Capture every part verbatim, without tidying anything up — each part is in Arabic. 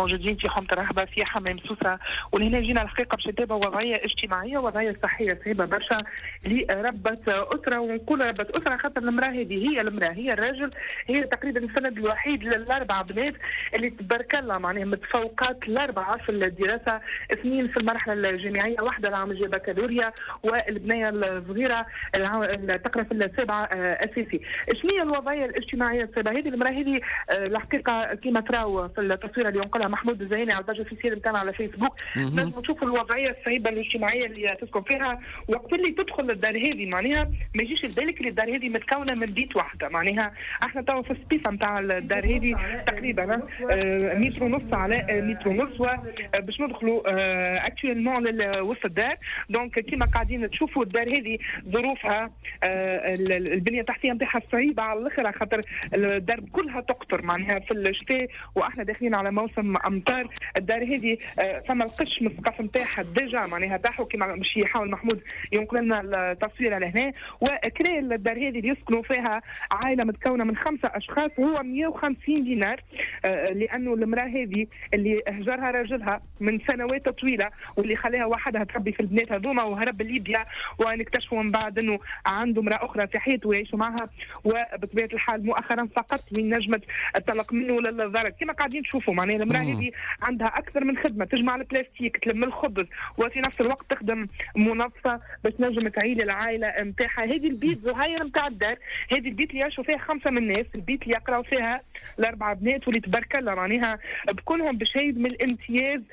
موجودين في حومة الرهبة في حمام سوسة، ولهنا جينا الحقيقة باش نتابعوا وضعية اجتماعية وضعية صحية صعيبة برشا لربة أسرة. ونقول ربة أسرة خاطر المرأة هذه هي المرأة، هي الرجل، هي تقريبا السند الوحيد للأربع بنات اللي تبارك الله معناها متفوقات الأربعة في الدراسة، اثنين في المرحلة الجامعية، واحدة العام الجاي بكالوريا، والبنية الصغيرة تقرا في السابعة أساسي. شنو هي الوضعية الاجتماعية الصعيبة هذه؟ المرأة هذه الحقيقة كما تراو في التصويره اللي ينقلها محمود الزيني على الباج اوفيسيال نتاعنا على فيسبوك، لازم تشوفوا الوضعيه الصعيبه الاجتماعيه اللي تسكن فيها. وقت اللي تدخل الدار هذه معناها ما يجيش لبالك اللي الدار هذه متكونه من بيت واحده، معناها احنا تو في السبيسه نتاع الدار هذه تقريبا متر ونص على متر ونص، باش ندخلوا اكتويلمون لوسط الدار. دونك كما قاعدين تشوفوا الدار هذه ظروفها البنيه التحتيه نتاعها صعيبه على الاخر، خاطر الدار كلها تقطر معناها في الشتاء واحنا داخلين على موسم امطار. الدار هذه ثم القش من السقف نتاعها ديجا معناها تاحوا كما مش يحاول محمود ينقل لنا التصويره لهنا. وكرا الدار هذه اللي يسكنوا فيها عائله متكونه من خمسه اشخاص هو مئة وخمسين دينار، لانه المراه هذه اللي هجرها راجلها من سنوات طويله واللي خلاها وحدها تربي في البنات هذوما وهرب ليبيا، ونكتشفوا من بعد انه عنده امراه اخرى في حياته ويعيشوا معها، وبطبيعه الحال مؤخرا فقط من نجمه الطلق منه للضرر. كما قاعدين تشوفوا معناها المراه هذه عندها اكثر من خدمه، تجمع البلاستيك، تلم الخبز، وفي نفس الوقت تخدم منظفه باش تنجم تعيل العائله نتاعها. هذه البيت زهاير نتاع الدار، هذه البيت اللي يعيشوا فيها خمسه من الناس، البيت اللي يقراوا فيها الاربعه بنات واللي تبارك الله معناها بكلهم بشيء من الامتياز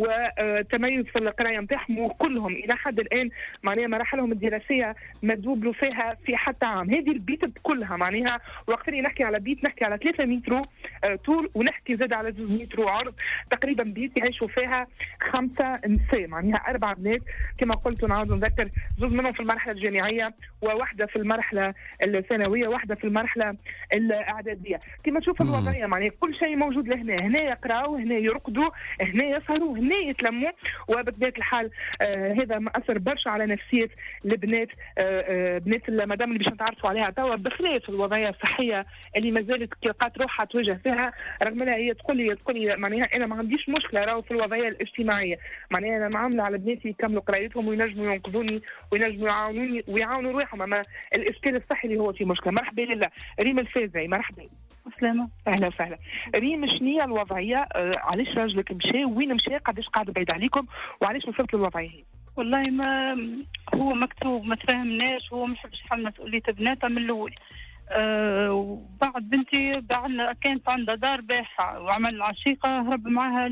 وتميز في القرايه نتاعهم، وكلهم الى حد الان معناها مراحلهم الدراسيه ما دوبلوا فيها في حتى عام. هذه البيت بكلها معناها وقت اللي نحكي على بيت نحكي على ثلاثة متر طول ونحكي زاد على زوج متر عرض، تقريبا بيت يعيشوا فيها خمسه نساء معناها اربع بنات كما قلت. ونعاود نذكر زوج منهم في المرحله الجامعيه، وواحده في المرحله الثانويه، واحده في المرحله الاعداديه. كما تشوف الوضعيه معناها كل شيء موجود لهنا، هنا يقراوا، هنا يرقدوا، هنا يسهروا، هنا يتلموا. وبطبيعه الحال آه هذا مأثر برشا على نفسيه البنات، آه آه بنات المدام اللي باش نتعرفوا عليها توا، بخلاف الوضعيه الصحيه اللي ما زالت لقات روحها تواجه فيها. رغم انها هي تقول لي تقول لي معناها انا ما عنديش مشكله راهو في الوضعيه الاجتماعيه، معناها انا معامله على بناتي يكملوا قرايتهم وينجموا ينقذوني وينجموا يعاونوني ويعاونوا روحهم، اما الاشكال الصحي اللي هو في مشكله. مرحبا لله ريم الفازعي، مرحبا. سلامة. اهلا وسهلا. ريم شنو هي الوضعيه؟ آه علاش راجلك مشى؟ وين مشى؟ قداش قاعد بعيد عليكم؟ وعلاش وصلت للوضعيه هي؟ والله ما هو مكتوب ما تفهمناش، هو ما يحبش يحمل مسؤوليه بناتها من الاول. أه وبعد بنتي بعدنا كانت عندها دار بايعها وعمل عشيقه هرب معها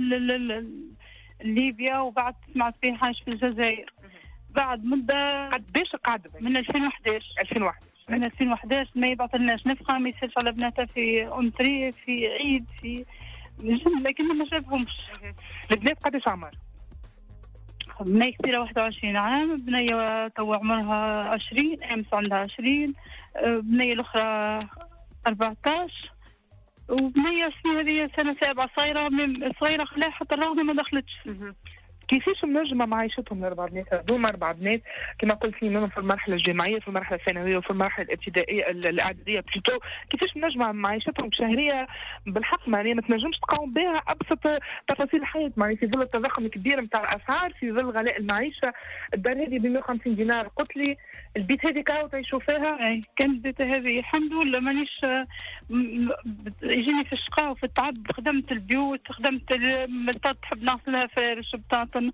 ليبيا، وبعد سمعت فيه عايش في الجزائر. بعد مده قداش قاعده؟ من ألفين وإحداش ألفين وإحداش من ألفين وإحداش ما يبعثلناش نفقه، ما يسالش على بناتها في اونتري في عيد في لكن ما شافهمش. البنات قداش عمر؟ بنية كبيرة واحد وعشرين عام، بنية تو عمرها عشرين، أمس عندها عشرين، بنية الأخرى أربعتاش، وبنية شنو هذه سنة سابعة صايرة صايرة خلاها حتى الرغم ما دخلتش. كيفاش منجمه معيشتهم الاربع بنات هذوما؟ اربع بنات كما قلت لي منهم في المرحله الجامعيه، في المرحله الثانويه، وفي المرحله الابتدائيه الاعداديه بلوتو. كيفاش منجمه معيشتهم شهريه بالحق معناها ما تنجمش تقاوم بها ابسط تفاصيل الحياه، معناها في ظل التضخم الكبير نتاع الاسعار، في ظل غلاء المعيشه. الدار هذه ب مئة وخمسين دينار قلت لي، البيت هذه كاو تعيشوا فيها؟ اي كانت البيت هذه الحمد لله مانيش يجيني في الشقاء وفي التعب. خدمت البيوت، خدمت المرتات تحب نغسلها فارش بطاطن،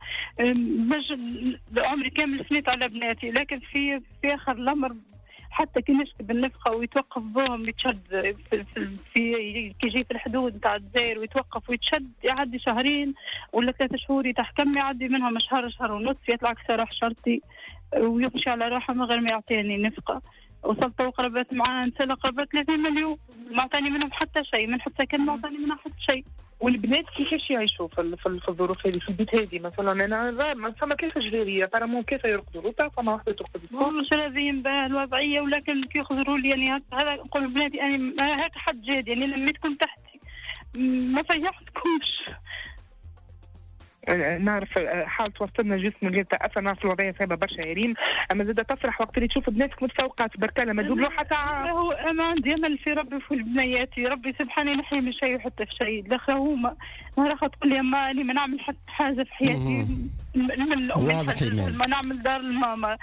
عمري كامل سنيت على بناتي. لكن في في اخر الامر حتى كي نشكي بالنفقه ويتوقف بهم يتشد في, في, في كي يجي في الحدود نتاع الجزائر ويتوقف ويتشد، يعدي شهرين ولا ثلاثة شهور يتحكم، يعدي منهم شهر شهر ونص يطلع كسر شرطي ويمشي على روحه من غير ما يعطيني نفقه. وصلت وقربت معاه نسال قربت ثلاثين مليون، ما اعطاني منهم حتى شيء، من حتى كان ما اعطاني منها حتى شيء. والبنات كيفاش يعيشوا في في الظروف هذه في البيت هذه؟ مثلا انا ما فما كيف جداريه طالما كيف يرقدوا روتا فما واحده ترقد مش راضيين بها الوضعيه، ولكن كي يخزروا لي يعني هذا نقول بناتي انا هيك حد جاد يعني لميتكم تحتي ما فيحتكمش. نعرف حالة وصلنا جسم اللي تأثر، نعرف الوضعية صعبة برشا يا ريم، أما زادة تفرح وقت اللي تشوف بناتك متفوقات تبارك الله ما تجيب له حتى. هو أنا عندي أمل في ربي وفي بنياتي، ربي سبحانه ينحي من شيء وحتى في شيء، الأخرى هما ما راح تقول لي أما أني ما نعمل حتى حاجة في حياتي من أمي، ما نعمل دار الماما،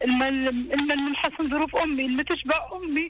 من نحسن ظروف أمي، ما تشبع أمي.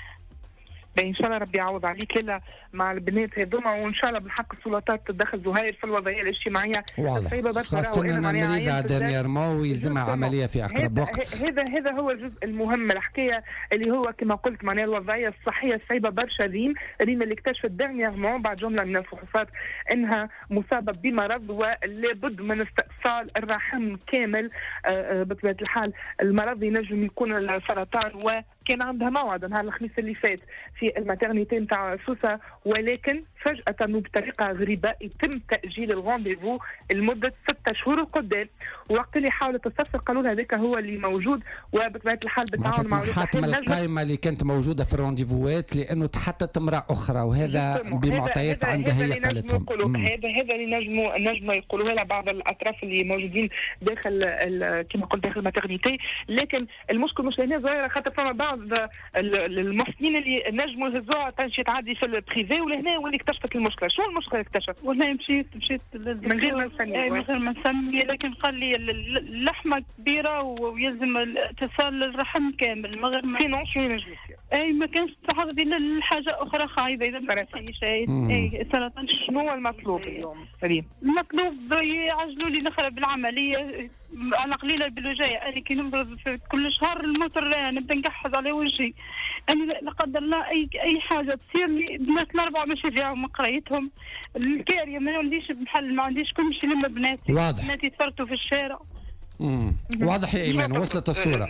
ان شاء الله ربي يعوض عليك لا مع البنات هذوما، وان شاء الله بالحق السلطات تدخل زهير في الوضعيه الاجتماعيه واضح، خاصه ان المريضه دانييرمون ويلزمها عمليه في اقرب وقت. هذا هذا هو الجزء المهم الحكايه اللي هو كما قلت معناها الوضعيه الصحيه الصعبه برشا. ريم ريم اللي اكتشفت دانييرمون بعد جمله من الفحوصات انها مصابه بمرض ولابد من استئصال الرحم كامل بطبيعه الحال. المرض ينجم يكون السرطان، وكان عندها موعد نهار الخميس اللي فات في الماتيرنيتي نتاع سوسه، ولكن فجأة وبطريقة غريبة يتم تأجيل الرونديفو لمدة ستة شهور القدام. وقت اللي حاولت تستفسر قالوا لها هذاك هو اللي موجود، وبطبيعة الحال بالتعاون مع حاتم القائمة اللي كانت موجودة في الرونديفوات لأنه تحتت امرأة أخرى، وهذا بمعطيات عندها هي قالتهم. هذا هذا اللي نجموا نجموا يقولوها لها بعض الأطراف اللي موجودين داخل كما قلت داخل الماتيرنيتي. لكن المشكل مش هنا صغيرة، خاطر فما بعض المحسنين اللي نجموا يهزوها تمشي تعدي في البريفي، ولهنا واللي اكتشفت المشكله. شو المشكله اكتشفت؟ والله مشيت مشيت من غير ما نسمي من غير ما نسمي، لكن قال لي اللحمه كبيره ويلزم اتصال الرحم كامل من غير ما سينون شو ينجم يصير. اي ما كانش تحضري لحاجه اخرى خايبه اذا ما اي شيء. اي سرطان. شنو هو المطلوب اليوم ريم؟ المطلوب يعجلوا لي نخرج بالعمليه على قليله بالوجايه. انا كي نمرض في كل شهر الموتر نبدا نقحز على وجهي، انا لا قدر الله اي اي حاجه تصير لي الناس الاربعه ماشي فيهم قرايتهم الكاريه، ما عنديش محل، ما عنديش كل شيء لما بناتي. واضح. بناتي تفرطوا في الشارع. امم واضح يا ايمان، وصلت الصوره.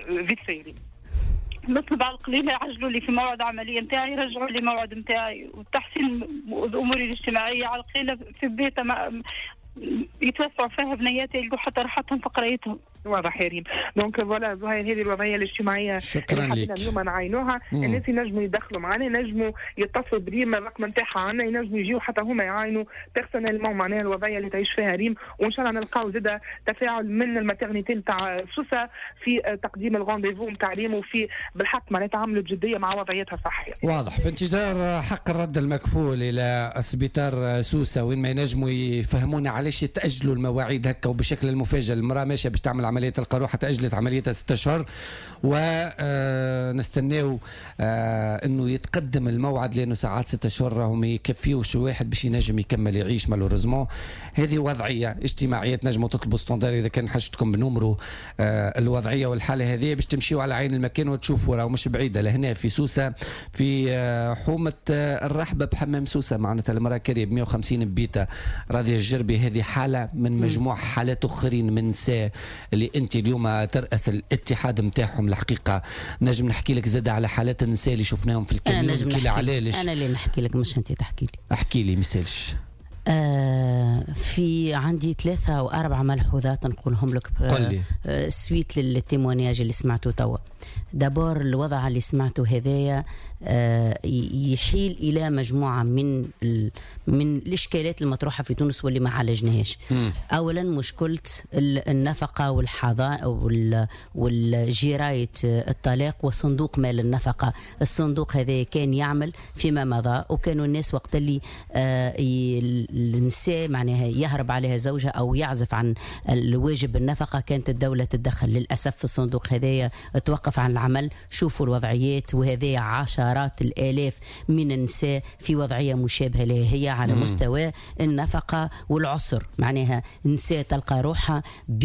نطلب على القليله يعجلوا لي في موعد عمليه نتاعي، يرجعوا لي موعد نتاعي وتحسين اموري الاجتماعيه على القليله في بيتها يتوسعوا فيها بنياتي يلقوا حتى راحتهم في قرايتهم. واضح يا ريم. دونك فوالا زهير هذه الوضعيه الاجتماعيه شكرا لك. اليوم نعاينوها، الناس ينجموا يدخلوا معنا، ينجموا يتصلوا بريم الرقم نتاعها عندنا، ينجموا يجيو حتى هما يعاينوا بيرسونيلمون معناها الوضعيه اللي تعيش فيها ريم، وان شاء الله نلقاو زاده تفاعل من الماتيرنيتي نتاع سوسه في تقديم الغونديفو نتاع ريم، وفي بالحق معناها تعاملوا بجديه مع وضعيتها الصحيه. واضح. في انتظار حق الرد المكفول الى سبيطار سوسه وين ما ينجموا يفهمونا علاش يتاجلوا المواعيد هكا وبشكل المفاجئ. المراه ماشيه باش تعمل عمليه القروحه، تاجلت عمليتها ستة اشهر، ونستناو انه يتقدم الموعد لانه ساعات ستة اشهر راهم يكفيوش واحد باش ينجم يكمل يعيش مالوريزمون. هذه وضعيه اجتماعيه تنجموا تطلبوا ستوندار اذا كان حاجتكم بنمروا الوضعيه والحاله هذه باش تمشيوا على عين المكان وتشوفوا، راهو مش بعيده لهنا في سوسه في حومه الرحبه بحمام سوسه، معناتها المراه كريم مئة وخمسين بيته راضيه الجربي. هذه حاله من مجموع حالات اخرين من نساء اللي انت اليوم ترأس الاتحاد نتاعهم. الحقيقه نجم نحكي لك زاد على حالات النساء اللي شفناهم في الكاميون كي علاش. انا اللي نحكي لك مش انت تحكي لي. احكي لي مثالش. آه في عندي ثلاثة أو أربعة ملحوظات نقولهم لك. قل لي. آه سويت للتيمونياج اللي سمعته توا. دابور الوضع اللي سمعته هذايا آه يحيل إلى مجموعة من من الإشكالات المطروحة في تونس واللي ما عالجناهاش. أولا مشكلة النفقة والحضانة والجراية الطلاق وصندوق مال النفقة. الصندوق هذا كان يعمل فيما مضى، وكانوا الناس وقت اللي آه النساء معناها يهرب عليها زوجها أو يعزف عن الواجب النفقة كانت الدولة تتدخل. للأسف في الصندوق هذايا توقف عن العمل. شوفوا الوضعيات، وهذه عشرات الآلاف من النساء في وضعية مشابهة لها هي على مم. مستوى النفقة والعسر. معناها نساء تلقى روحها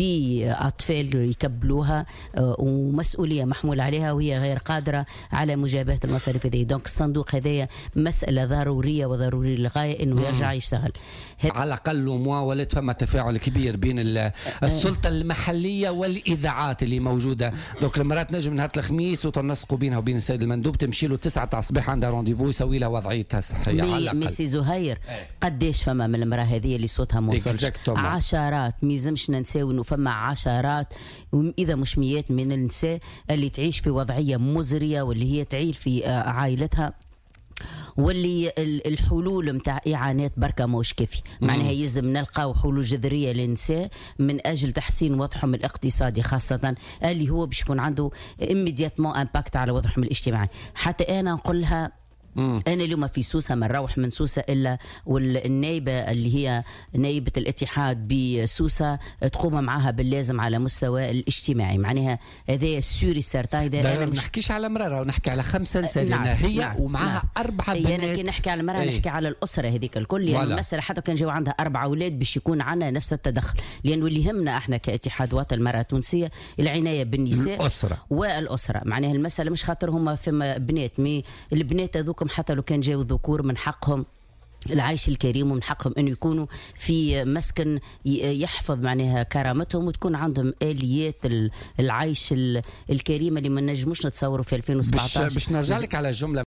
بأطفال يكبلوها ومسؤولية محمول عليها وهي غير قادرة على مجابهة المصاريف هذه. دونك الصندوق هذايا مسألة ضرورية وضرورية للغاية إنه يرجع يشتغل. على الأقل موا ولات فما تفاعل كبير بين السلطة المحلية والإذاعات اللي موجودة. دونك المرات نجم نهار الخميس وتنسقوا بينها وبين السيد المندوب، تمشي له تسعة تاع الصباح عندها رونديفو يسوي لها وضعيتها الصحية على الأقل. ميسي زهير قديش فما من المرأة هذه اللي صوتها موصلش؟ عشرات، ميزمش ننساو إنه فما عشرات إذا مش مئات من النساء اللي تعيش في وضعية مزرية واللي هي تعيل في عائلتها واللي الحلول نتاع اعانات بركه ماهوش كافي، معناها يلزم نلقاو حلول جذريه للنساء من اجل تحسين وضعهم الاقتصادي، خاصه اللي هو باش يكون عنده اميدياتمون امباكت على وضعهم الاجتماعي. حتى انا نقول لها مم. أنا اليوم في سوسة ما نروح من سوسة إلا والنائبة اللي هي نائبة الاتحاد بسوسة تقوم معها باللازم على مستوى الاجتماعي، معناها هذا سوري سارتاي. ما نحكيش على مرأة ونحكي على خمسة نساء، نعم. هي نعم. ومعها نعم. أربعة بنات. يعني كي نحكي على المرأة نحكي على الأسرة هذيك الكل، يعني المسألة حتى كان جاو عندها أربع أولاد باش يكون عندنا نفس التدخل، لأنه اللي يهمنا احنا كاتحاد وطن المرأة التونسية العناية بالنساء الأسرة والأسرة. معناها المسألة مش خاطر هما فيما بنات، مي البنات هذوكم حتى لو كان جاو ذكور من حقهم العيش الكريم، ومن حقهم أن يكونوا في مسكن يحفظ معناها كرامتهم، وتكون عندهم آليات العيش الكريمة اللي ما نجموش نتصوروا في ألفين وسبعة عشر. باش نرجع لك على جملة